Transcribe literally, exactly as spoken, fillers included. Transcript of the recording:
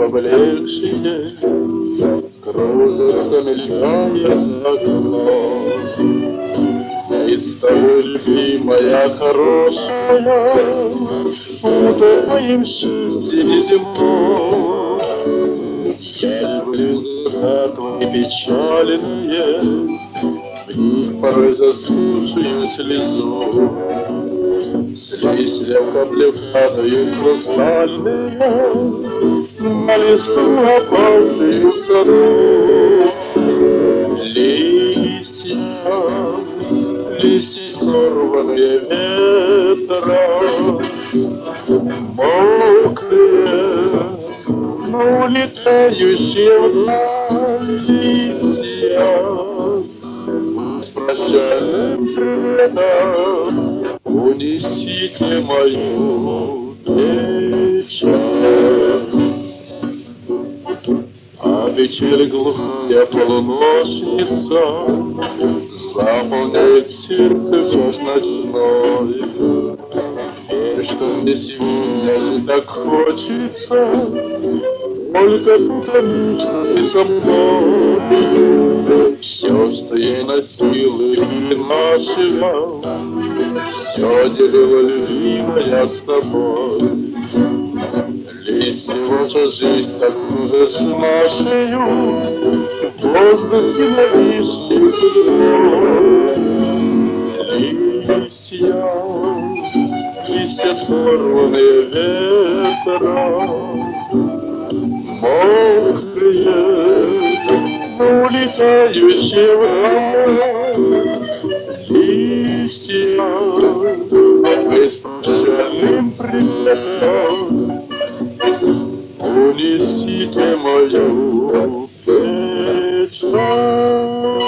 поблекшие, кружатся, мелькая за окном. И с тобой, любимая, хорошая, утопаем в счастье земном. Я люблю глаза твои печальные, в них порой заслушаю слезу. С листьев капли падают хрустальные на листву, опавшую в саду. Листья, листья, сорванные ветром, мокрые, но улетающие вдаль листья. С прощальным приветом унесите мою печаль. А печаль глухая полуношница заполняет сердце час ночной. Верь, что мне сегодня не так хочется, только потому, что ты со мной. Все, что я носил из нашего, все делила любимая с тобой. Листья, ваша жизнь так уже с нашею, в воздухе нависшей судьбой. Листья, листья, сорванные ветром, мокрые, но улетающие вдаль листья. Вы с прощальным приветом унесите мою печаль.